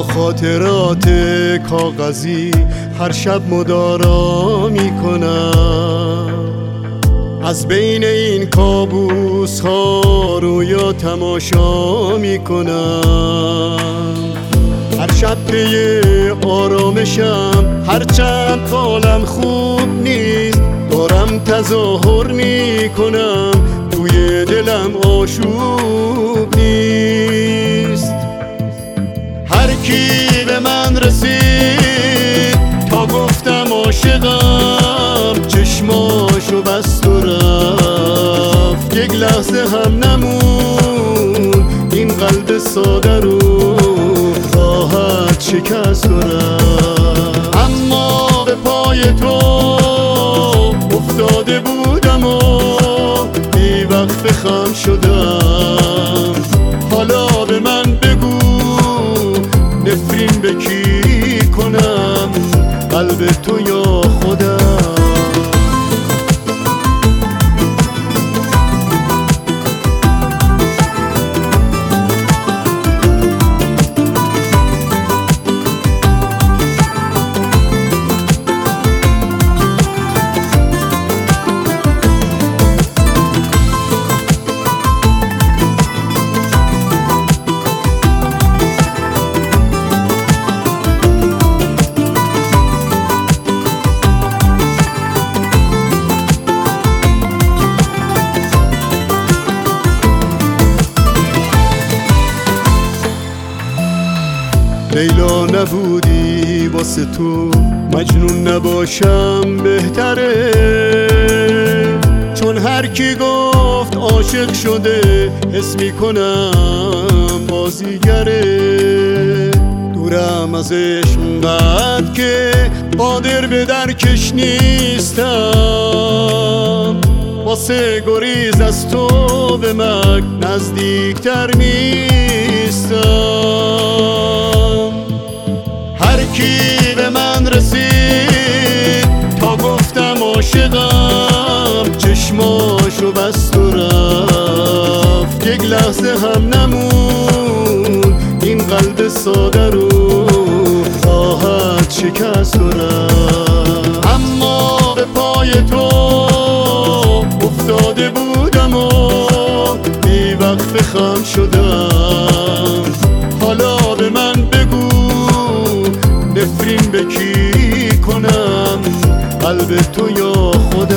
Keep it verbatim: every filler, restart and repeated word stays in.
خاطرات کاغذی هر شب مدارا میکنم. از بین این کابوس ها رویا تماشا میکنم. هر شب پی آرامشم هرچند حالم خوب نیست، دارم تظاهر میکنم توی دلم آشوب نیست. هر کی به من رسید تا گفتم عاشقم، چشماشو بست و رفت، یک لحظه هم نمون این قلب ساده رو راحت شکست و رفت. اما به پای تو افتاده بودم و بی وقت خم شدم. حالا به من بگو نفرین به کی کنم، قلب تو یا خودم؟ لیلا نبودی واسه تو مجنون نباشم بهتره، چون هر کی گفت عاشق شده حس میکنم بازیگره. دورم ازش اونقدر که قادر به درکش نیستم، واسه گریز از تو به من نزدیکتر نیستم. هر کی به من رسید تا گفتم عاشقم، چشماشو بست و رفت، یک لحظه هم نمون این قلب ساده رو راحت شکست و رفت. اما به پای تو افتاده بودم و بی وقت خم شدم. حالا به من بگو نفرین به کی کنم، قلب تو یا خودم؟